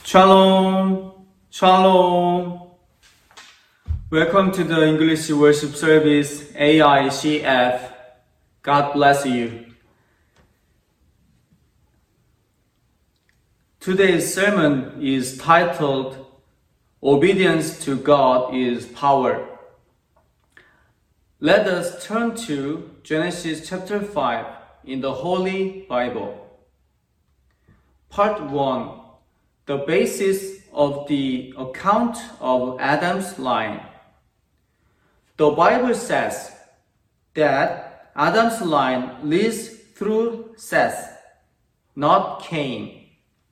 Shalom, Shalom. Welcome to the English worship service AICF. God bless you. Today's sermon is titled, Obedience to God is Power. Let us turn to Genesis chapter 5 in the Holy Bible. Part 1. The basis of the account of Adam's line. The Bible says that Adam's line leads through Seth, not Cain.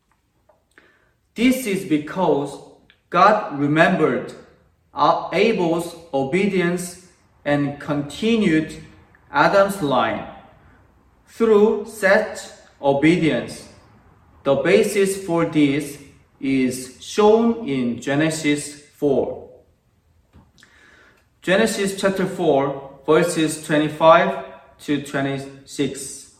This is because God remembered Abel's obedience and continued Adam's line through Seth's obedience. The basis for this is shown in Genesis 4. Genesis chapter 4, verses 25 to 26.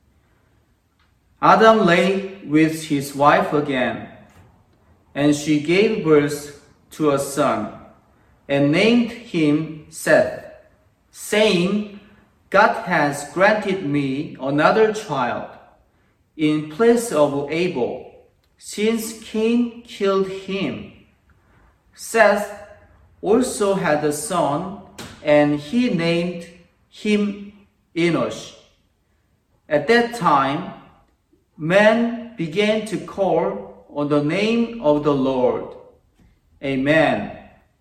Adam lay with his wife again, and she gave birth to a son, and named him Seth, saying, God has granted me another child in place of Abel, since Cain killed him. Seth also had a son, and he named him Enosh. At that time, men began to call on the name of the Lord. Amen.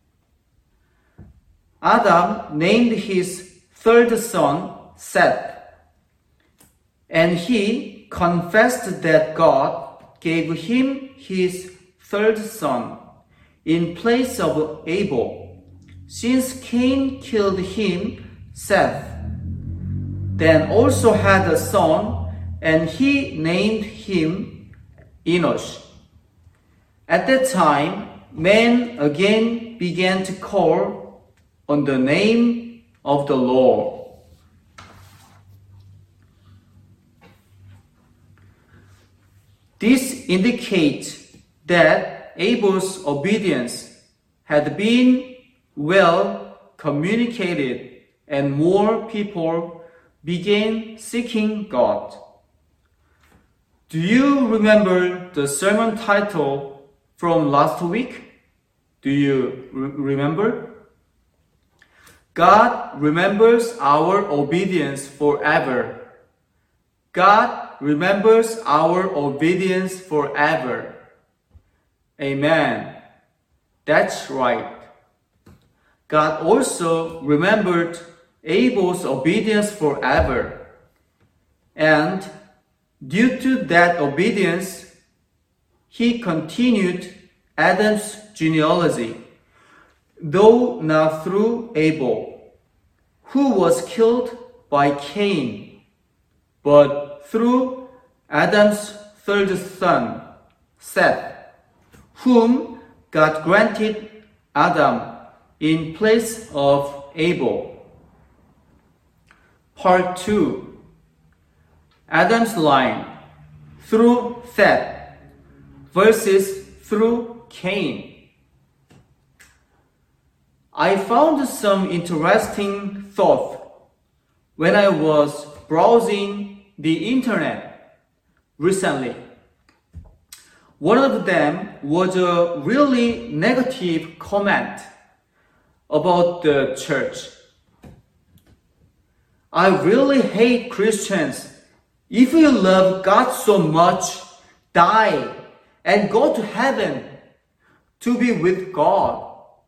Adam named his third son Seth, and he confessed that God gave him his third son in place of Abel, since Cain killed him. Seth then also had a son, and he named him Enosh. At that time, men again began to call on the name of the Lord. This indicates that Abel's obedience had been well communicated, and more people began seeking God. Do you remember the sermon title from last week? Do you remember? God remembers our obedience forever. God remembers our obedience forever. Amen. That's right. God also remembered Abel's obedience forever. And due to that obedience, he continued Adam's genealogy, though not through Abel, who was killed by Cain, but through Adam's third son, Seth, whom God granted Adam in place of Abel. Part 2. Adam's line through Seth versus through Cain. I found some interesting thoughts when I was browsing the internet recently. One of them was a really negative comment about the church. I really hate Christians. If you love God so much, die and go to heaven to be with God.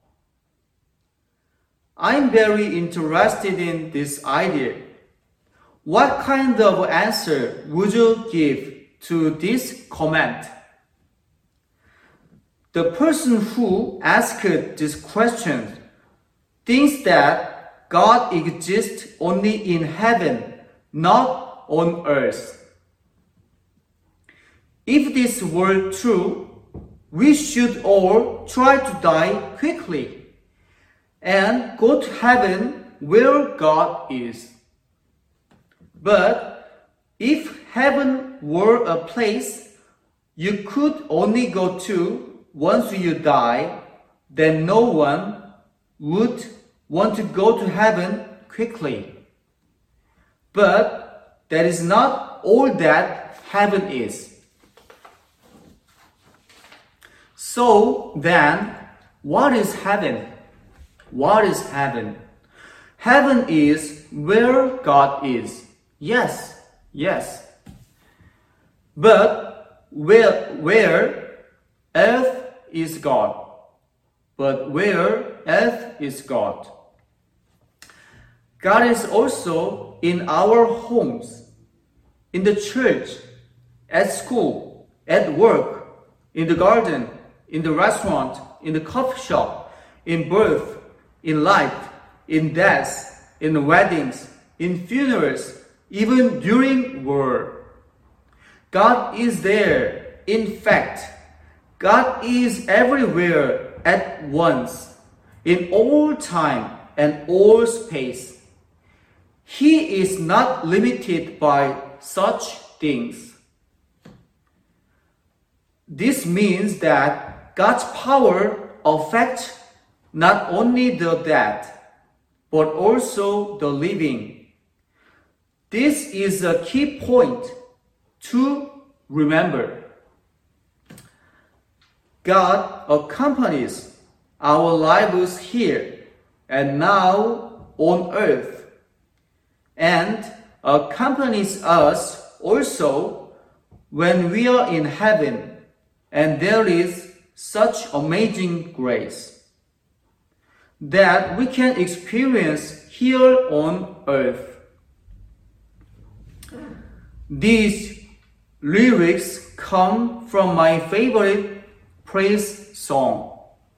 I'm very interested in this idea. What kind of answer would you give to this comment? The person who asked this question thinks that God exists only in heaven, not on earth. If this were true, we should all try to die quickly and go to heaven where God is. But if heaven were a place you could only go to once you die, then no one would want to go to heaven quickly. But that is not all that heaven is. So then, what is heaven? What is heaven? Heaven is where God is. Yes. But where earth is God. But where earth is God. God is also in our homes, in the church, at school, at work, in the garden, in the restaurant, in the coffee shop, in birth, in life, in death, in weddings, in funerals, even during war. God is there. In fact, God is everywhere at once, in all time and all space. He is not limited by such things. This means that God's power affects not only the dead, but also the living. This is a key point to remember. God accompanies our lives here and now on earth, and accompanies us also when we are in heaven, and there is such amazing grace that we can experience here on earth. These lyrics come from my favorite praise song.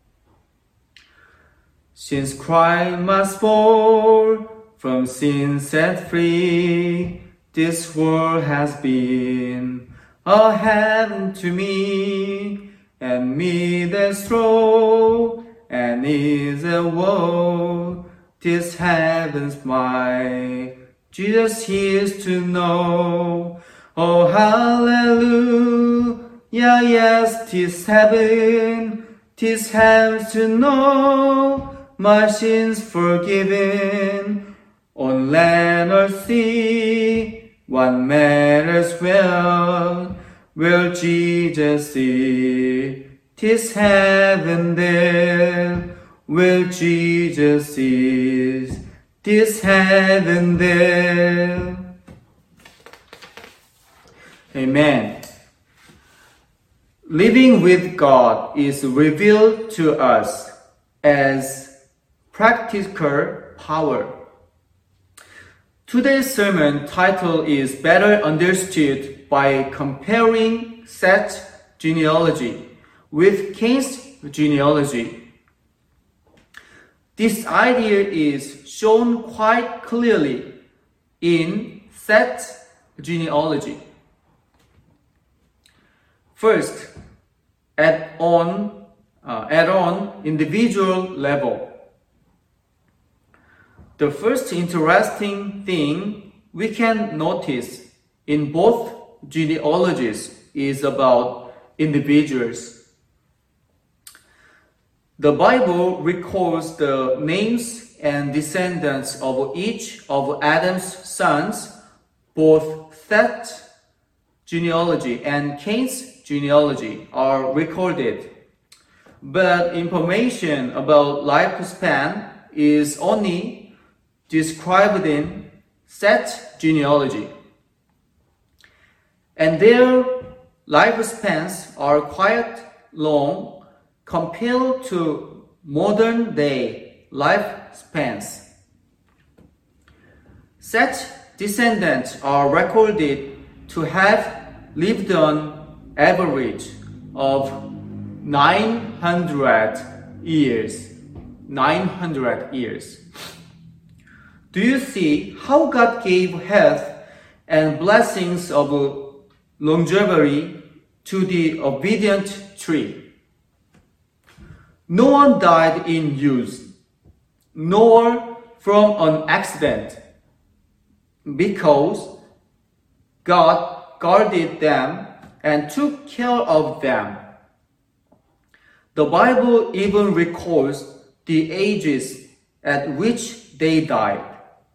Since Christ must fall, from sin set free, this world has been a heaven to me, and me that's true, and is a woe. This heaven's mine, Jesus is to know. Oh, hallelujah, yes, 'tis heaven to know my sins forgiven. On land or sea, what matters well, where Jesus is, 'tis heaven there. Where Jesus is, 'tis heaven there. Amen. Living with God is revealed to us as practical power. Today's sermon title is Better Understood by Comparing Seth's genealogy with Cain's genealogy. This idea is shown quite clearly in Seth's genealogy. First, at individual level. The first interesting thing we can notice in both genealogies is about individuals. The Bible records the names and descendants of each of Adam's sons, both Seth's genealogy and Cain's genealogy are recorded. But information about lifespan is only described in Seth's genealogy. And their lifespans are quite long compared to modern day lifespans. Seth's descendants are recorded to have lived on average of 900 years. 900 years. Do you see how God gave health and blessings of longevity to the obedient tree? No one died in youth, nor from an accident, because God guarded them and took care of them. The Bible even records the ages at which they died.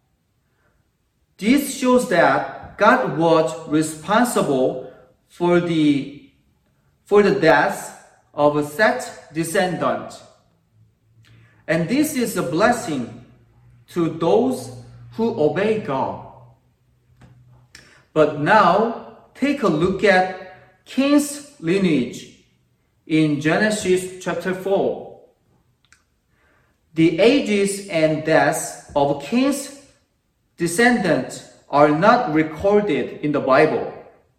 This shows that God was responsible for the deaths of Seth's descendants. And this is a blessing to those who obey God. But now, take a look at Cain's lineage in Genesis chapter 4. The ages and deaths of Cain's descendants are not recorded in the Bible.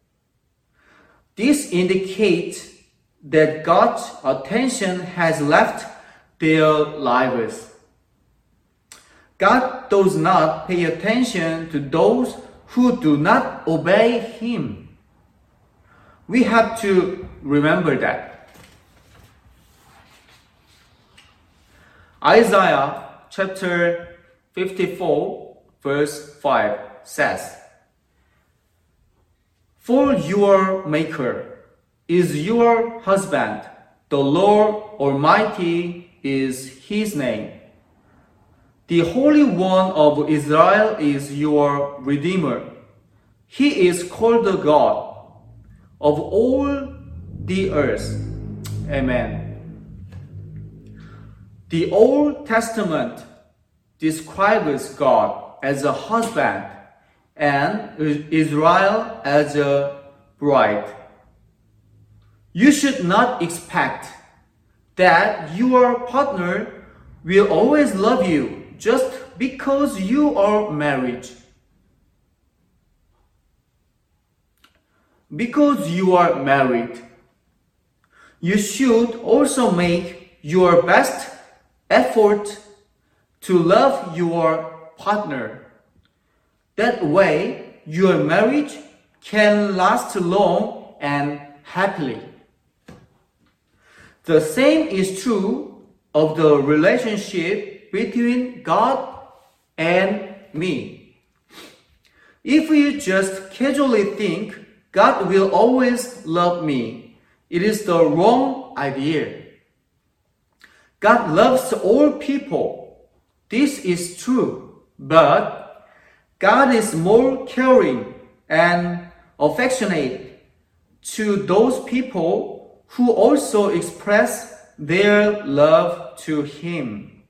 This indicates that God's attention has left their lives. God does not pay attention to those who do not obey Him. We have to remember that. Isaiah chapter 54 verse 5 says, "For your Maker is your husband, the Lord Almighty is His name. The Holy One of Israel is your Redeemer. He is called the God of all the earth." Amen. The Old Testament describes God as a husband and Israel as a bride. You should not expect that your partner will always love you just because you are married. Because you are married, you should also make your best effort to love your partner. That way, your marriage can last long and happily. The same is true of the relationship between God and me. If you just casually think God will always love me, it is the wrong idea. God loves all people. This is true, but God is more caring and affectionate to those people who also express their love to Him.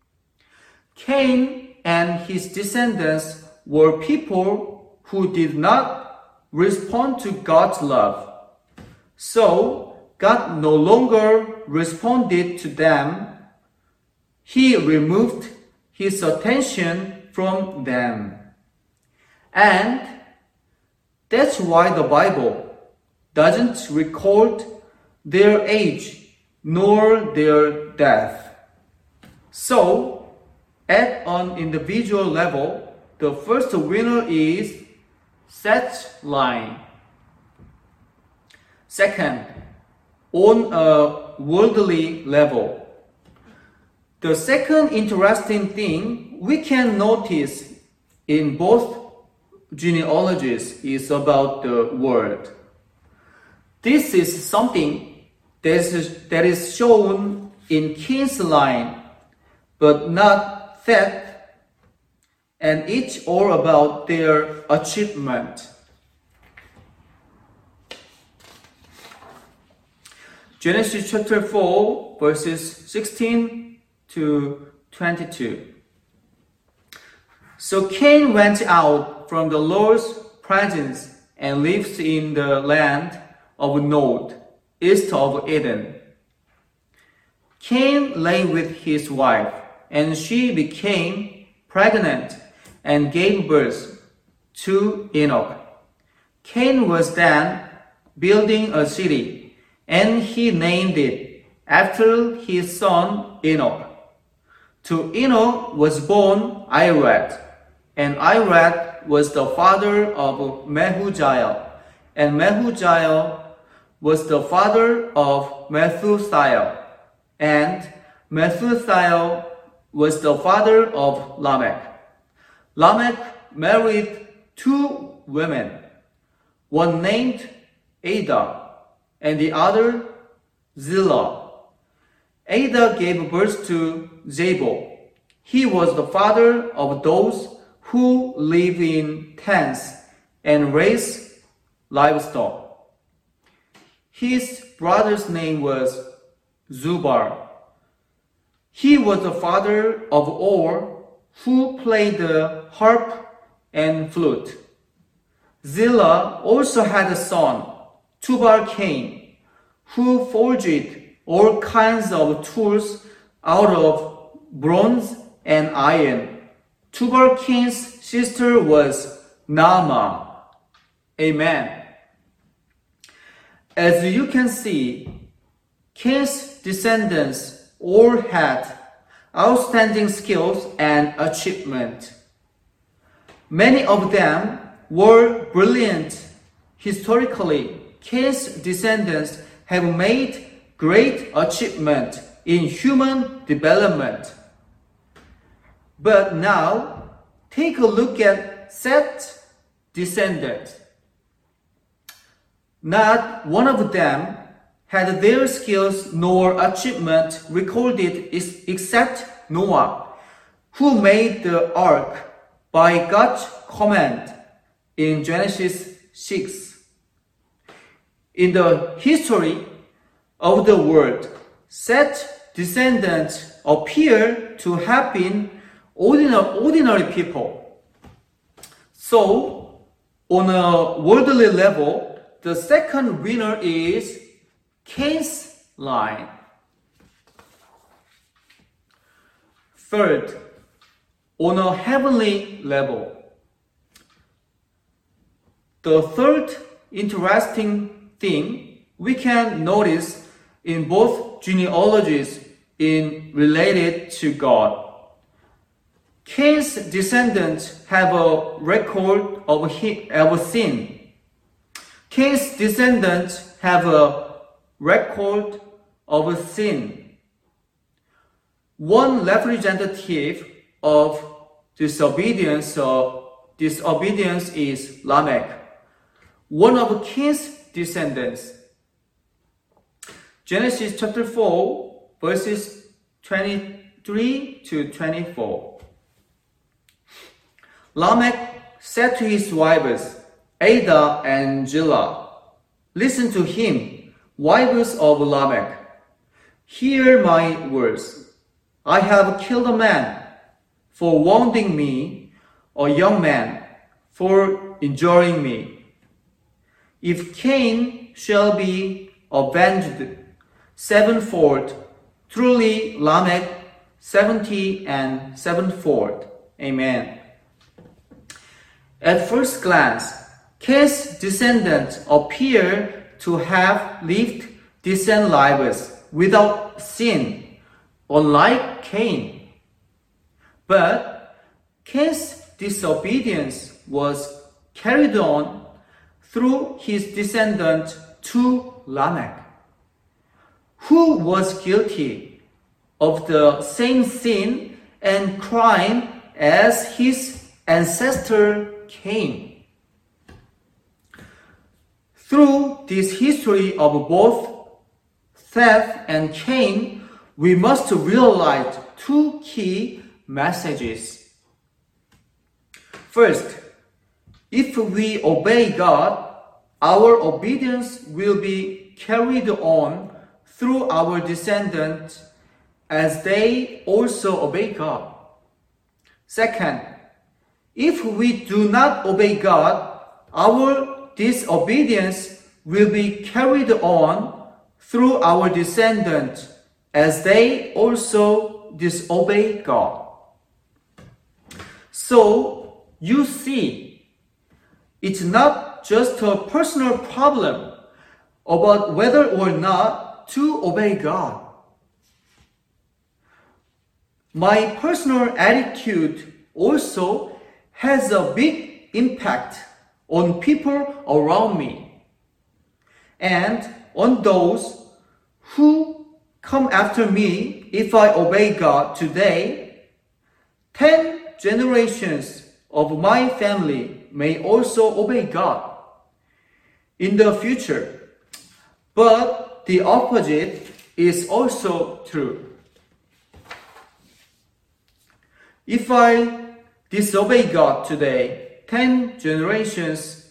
Cain and his descendants were people who did not respond to God's love. So, God no longer responded to them. He removed His attention from them. And that's why the Bible doesn't record their age nor their death. So, at an individual level, the first winner is Seth's line. Second, on a worldly level, the second interesting thing we can notice in both genealogies is about the world. This is something that is shown in Cain's line, but not Seth, and it's all about their achievement. Genesis chapter 4, verses 16 to 22. So Cain went out from the Lord's presence and lived in the land of Nod, east of Eden. Cain lay with his wife, and she became pregnant and gave birth to Enoch. Cain was then building a city, and he named it after his son Enoch. To Enoch was born Irad, and Irad was the father of Mehujael, and Mehujael was the father of Methuselah, and Methuselah was the father of Lamech. Lamech married two women, one named Ada, and the other Zillah. Ada gave birth to Jabal. He was the father of those who live in tents and raise livestock. His brother's name was Zubar. He was the father of Or, who played the harp and flute. Zillah also had a son, Tubal-Cain, who forged all kinds of tools out of bronze and iron. Tubal-Cain's sister was Naamah. Amen. As you can see, Cain's descendants all had outstanding skills and achievement. Many of them were brilliant. Historically, Cain's descendants have made great achievement in human development. But now, take a look at Seth's descendants. Not one of them had their skills nor achievement recorded except Noah, who made the ark by God's command in Genesis 6. In the history of the world, Seth's descendants appear to have been ordinary people. So, on a worldly level, the second winner is Cain's line. Third, on a heavenly level. The third interesting thing we can notice in both genealogies in related to God. Cain's descendants have a record of sin. Cain's descendants have a record of sin. One representative of disobedience is Lamech, one of Cain's descendants. Genesis chapter 4, verses 23 to 24. Lamech said to his wives, Ada and Zillah, listen to him, wives of Lamech. Hear my words. I have killed a man for wounding me, a young man for injuring me. If Cain shall be avenged sevenfold, truly Lamech 70 and sevenfold. Amen. At first glance, Cain's descendants appear to have lived decent lives without sin, unlike Cain. But Cain's disobedience was carried on through his descendant to Lamech, who was guilty of the same sin and crime as his ancestor Cain. Through this history of both Seth and Cain, we must realize two key messages. First, if we obey God, our obedience will be carried on through our descendants as they also obey God. Second, if we do not obey God, our disobedience will be carried on through our descendants as they also disobey God. So, you see, it's not just a personal problem about whether or not to obey God. My personal attitude also has a big impact on people around me and on those who come after me. If I obey God today, 10 generations of my family may also obey God. in the future. But the opposite is also true. If I disobey God today, 10 generations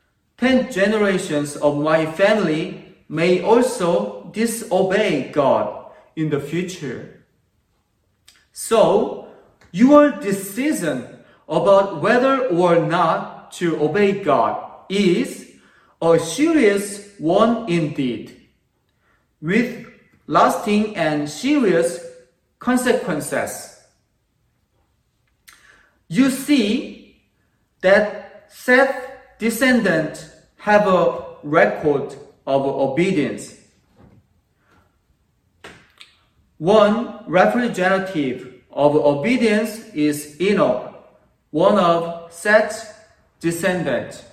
of my family may also disobey God in the future. So, your decision about whether or not to obey God is a serious one indeed, with lasting and serious consequences. You see that Seth's descendants have a record of obedience. One representative of obedience is Enoch, one of Seth's descendants.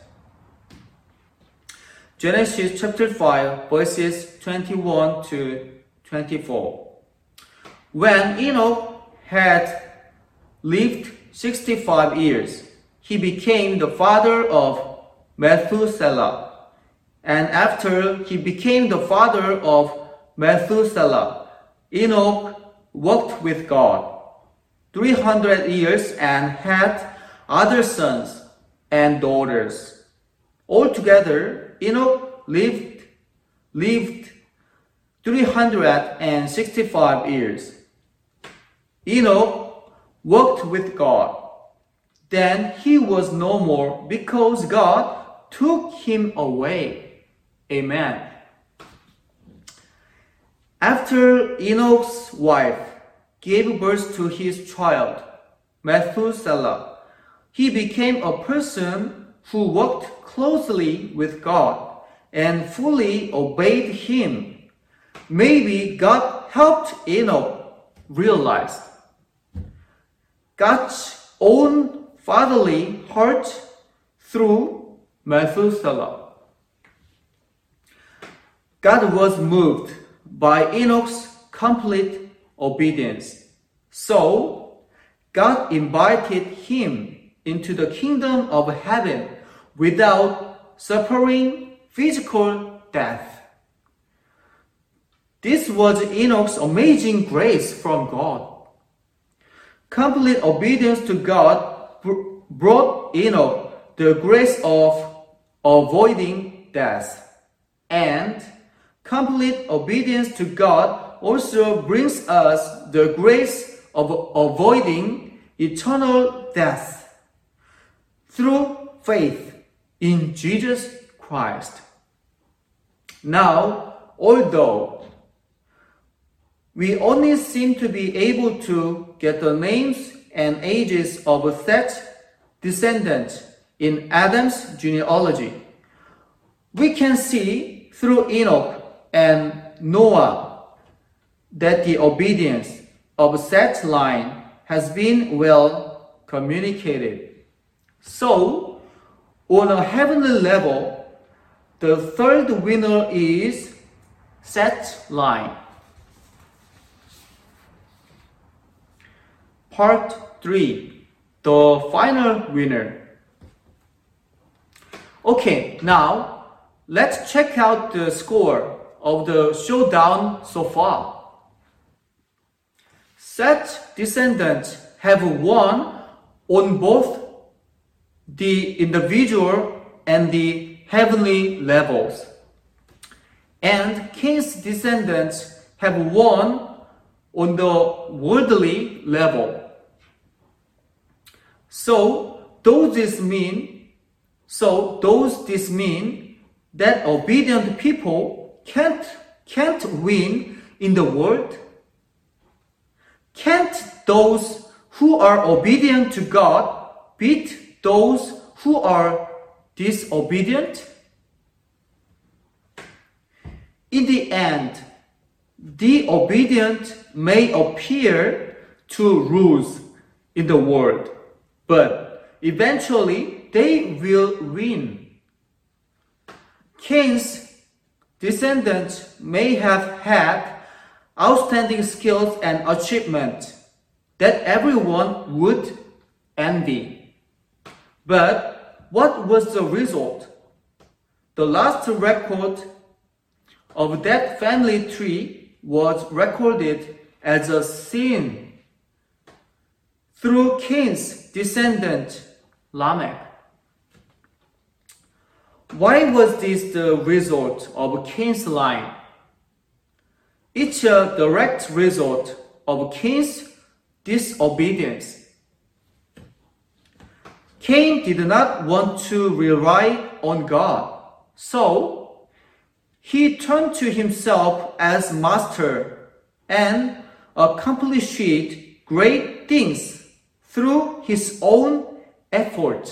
Genesis chapter 5, verses 21 to 24. When Enoch had lived 65 years, he became the father of Methuselah. And after he became the father of Methuselah, Enoch walked with God 300 years and had other sons and daughters. Altogether, Enoch lived 365 years. Enoch walked with God. Then he was no more because God took him away. Amen. After Enoch's wife gave birth to his child, Methuselah, he became a person who walked closely with God and fully obeyed him. Maybe God helped Enoch realize God's own fatherly heart through Methuselah. God was moved by Enoch's complete obedience. So, God invited him into the kingdom of heaven without suffering physical death. This was Enoch's amazing grace from God. Complete obedience to God brought Enoch the grace of avoiding death. And complete obedience to God also brings us the grace of avoiding eternal death through faith in Jesus Christ. Now, although we only seem to be able to get the names and ages of Seth's descendants in Adam's genealogy, we can see through Enoch and Noah that the obedience of Seth's line has been well communicated. So, on a heavenly level, the third winner is Seth's line. Part 3, the final winner. Okay, now let's check out the score of the showdown so far. Seth's descendants have won on both the individual and the heavenly levels. And Cain's descendants have won on the worldly level. So does this mean that obedient people can't win in the world? Can't those who are obedient to God beat those who are disobedient? In the end, the obedient may appear to rule in the world, but eventually they will win. Cain's descendants may have had outstanding skills and achievements that everyone would envy. But what was the result? the last record of that family tree was recorded as a sin through Cain's descendant Lamech. Why was this the result of Cain's line? It's a direct result of Cain's disobedience. Cain did not want to rely on God, so he turned to himself as master and accomplished great things through his own effort.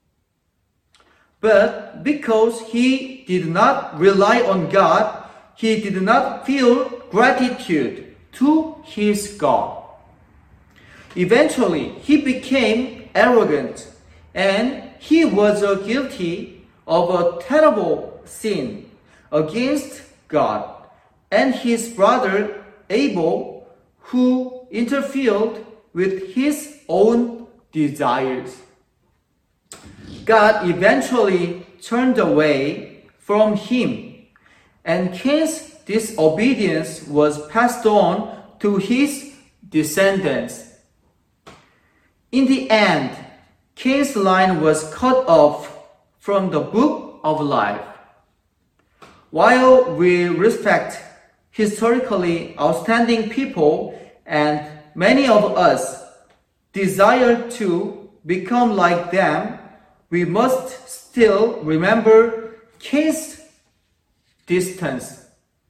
But because he did not rely on God, he did not feel gratitude to his God. Eventually, he became arrogant and he was guilty of a terrible sin against God and his brother Abel, who interfered with his own desires. God eventually turned away from him, and Cain's disobedience was passed on to his descendants. In the end, Cain's line was cut off from the book of life. While we respect historically outstanding people and many of us desire to become like them, we must still remember Cain's descendant.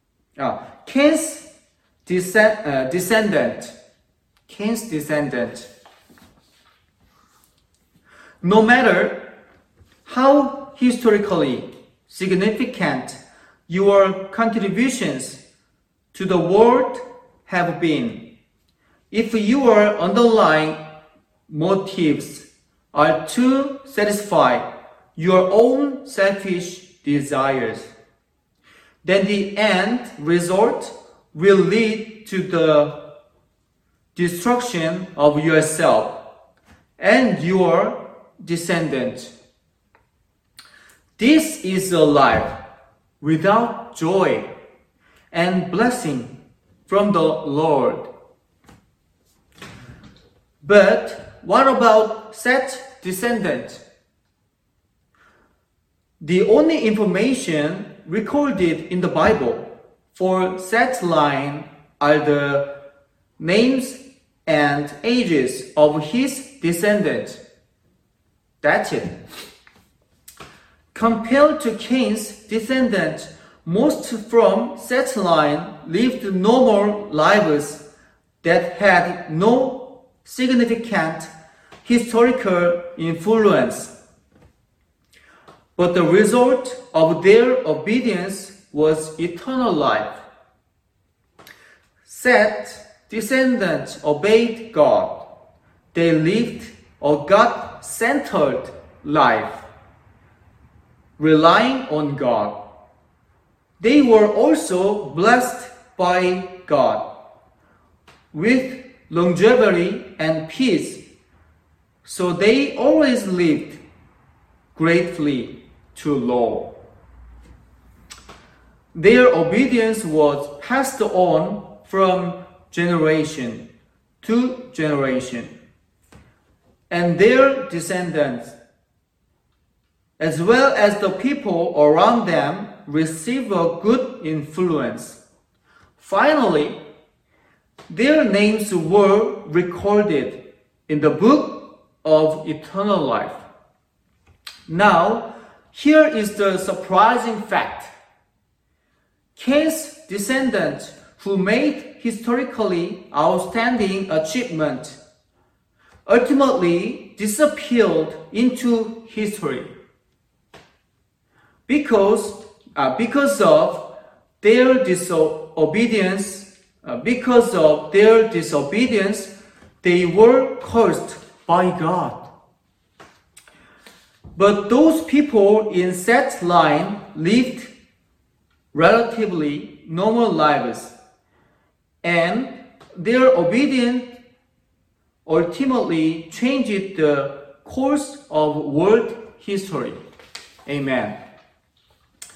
No matter how historically significant your contributions to the world have been, if your underlying motives are to satisfy your own selfish desires, then the end result will lead to the destruction of yourself and your descendants. This is a life without joy and blessing from the Lord. But what about Seth's descendants? The only information recorded in the Bible for Seth's line are the names and ages of his descendants. That's it. Compared to Cain's descendants, most from Seth's line lived normal lives that had no significant historical influence. But the result of their obedience was eternal life. Seth's descendants obeyed God. They lived a God-centered life, relying on God. They were also blessed by God with longevity and peace, so they always lived gratefully to Lord. Their obedience was passed on from generation to generation, and their descendants, as well as the people around them, receive a good influence. Finally, their names were recorded in the book of eternal life. Now, here is the surprising fact. Cain's descendants, who made historically outstanding achievement, ultimately disappeared into history. Because of their disobedience, they were cursed by God. But those people in Seth's line lived relatively normal lives, and their obedience ultimately changed the course of world history. Amen.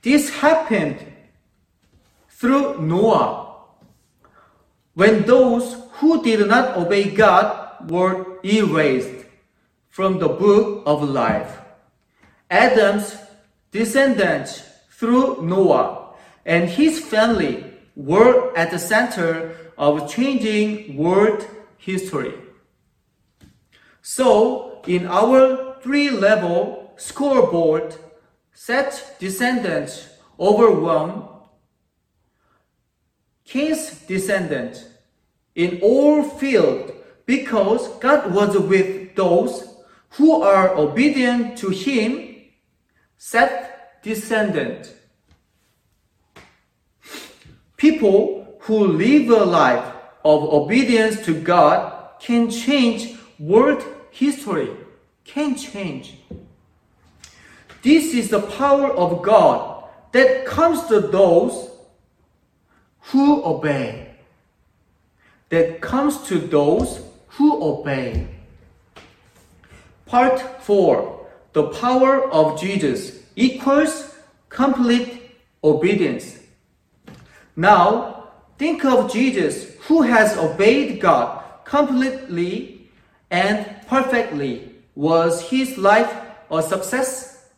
This happened through Noah, when those who did not obey God were erased from the book of life. Adam's descendants through Noah and his family were at the center of changing world history. So, in our 3-level scoreboard, Seth's descendants overwhelmed Cain's descendants in all fields because God was with those who are obedient to him. Seth's descendant. People who live a life of obedience to God can change world history. Can change. This is the power of God that comes to those who obey. That comes to those who obey. Part 4. The power of Jesus equals complete obedience. Now, think of Jesus who has obeyed God completely and perfectly. Was his life a success?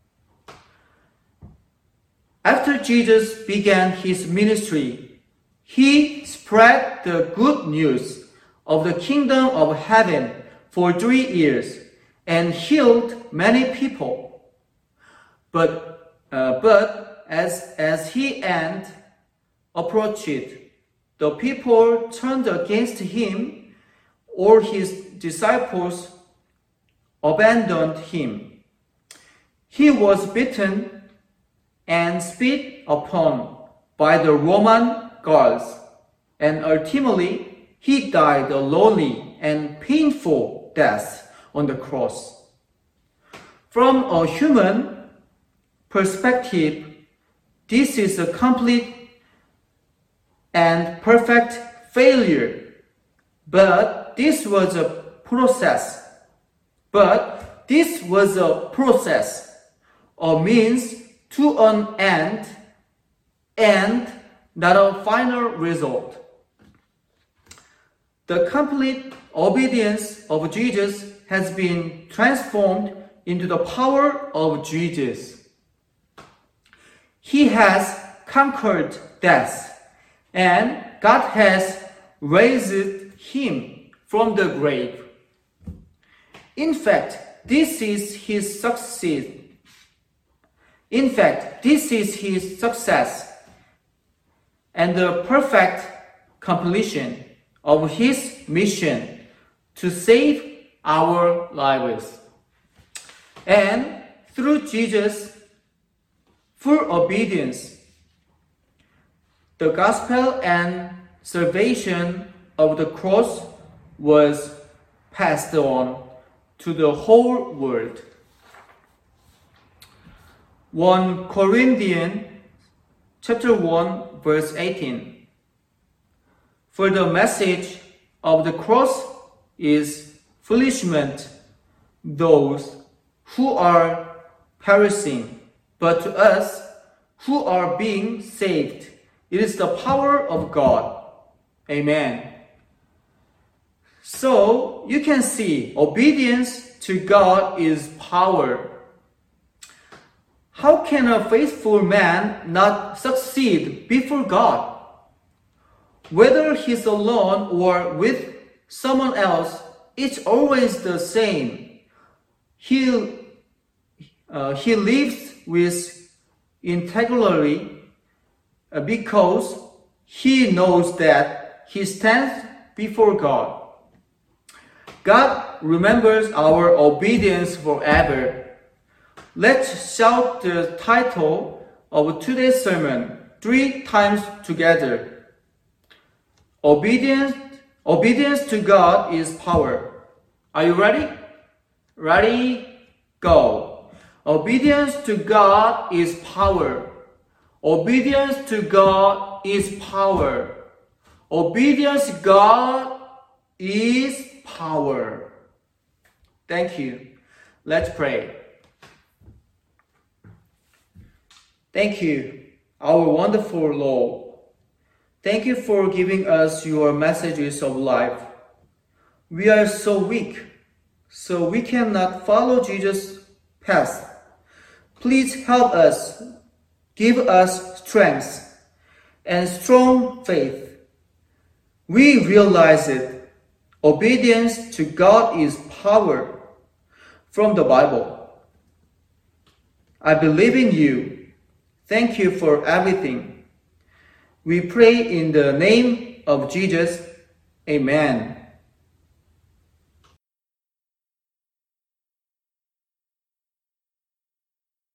After Jesus began his ministry, he spread the good news of the kingdom of heaven for 3 years and healed many people. But as he and approached, the people turned against him, or his disciples abandoned him. He was beaten and spit upon by the Roman guards, and ultimately he died a lonely and painful death on the cross. From a human perspective, this is a complete and perfect failure. But this was a process. A means to an end, and not a final result. The complete obedience of Jesus has been transformed into the power of Jesus. He has conquered death, and God has raised him from the grave. In fact, this is his success. And the perfect completion of his mission to save our lives. And through Jesus' full obedience, the gospel and salvation of the cross was passed on to the whole world. 1 Corinthians chapter 1 verse 18. For the message of the cross is foolishness those who are perishing, but to us who are being saved, it is the power of God. Amen. So you can see obedience to God is power. How can a faithful man not succeed before God? Whether he's alone or with someone else, it's always the same. He lives with integrity because he knows that he stands before God. God remembers our obedience forever. Let's shout the title of today's sermon 3 times together. Obedience to God is power. Are you ready? Ready? Go. Obedience to God is power. Obedience to God is power. Obedience to God is power. Thank you. Let's pray. Thank you, our wonderful Lord. Thank you for giving us your messages of life. We are so weak, so we cannot follow Jesus' path. Please help us, give us strength and strong faith. We realize it. Obedience to God is power from the Bible. I believe in you. Thank you for everything. We pray in the name of Jesus. Amen.